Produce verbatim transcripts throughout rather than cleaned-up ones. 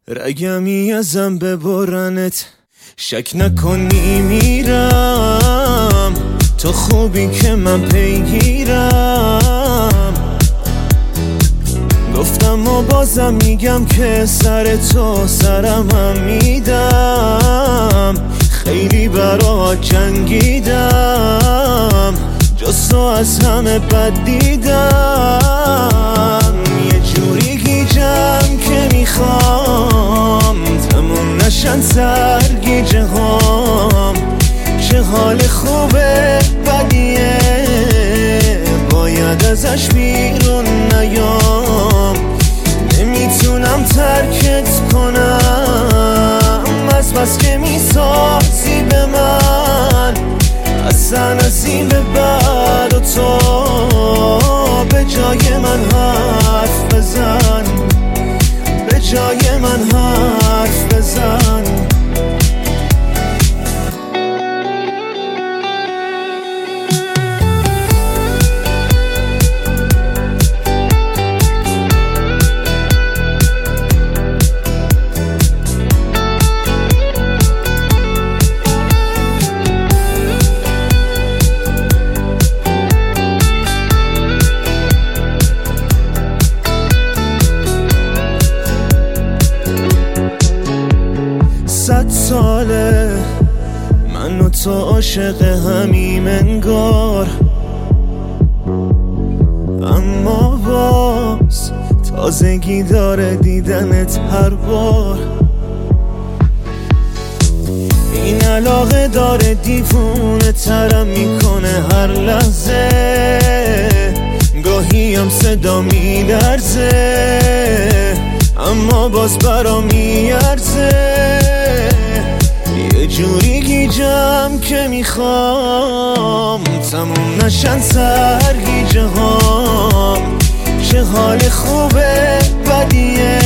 رگمی ازم ببرنت، شک نکنی میرم تو خوبی که من پیگیرم. گفتم و بازم میگم که سر تو سرم هم میدم. خیلی برات جنگیدم، جز تو از همه بد دیدم. یه جوری گیجم که میخوام تموم نشن سرگیجه هام. چه حال خوبه بدیه باید ازش بیرون نیام. نمیتونم ترکت کنم از بس که میسازی به من. اصلا از این به بعد و تو به جای من حرف بزن، به جای من حرف بزن. صد ساله من و تو عاشق همیم انگار، اما باز تازگی داره دیدنت هر بار. این علاقه داره دیوونه ترم میکنه هر لحظه. گاهی هم صدا میلرزه اما باز برا میارزه. یه جوری گیجم که میخوام تموم نشن سرگیجه هام. چه حال خوبه بدیه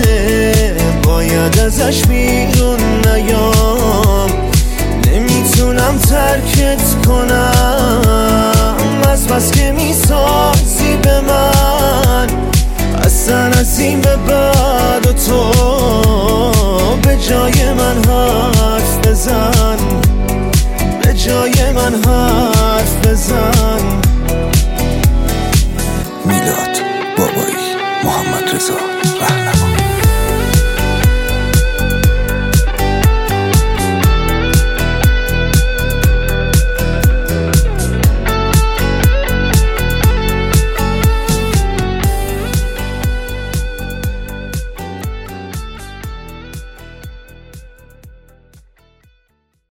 باید ازش بیرون نیام. نمیتونم ترکت کنم از بس که میسازی به من. اصلا از این به بعد و تو به جای من حرف بزن، به جای من حرف بزن. میلاد بابایی، محمد رضا.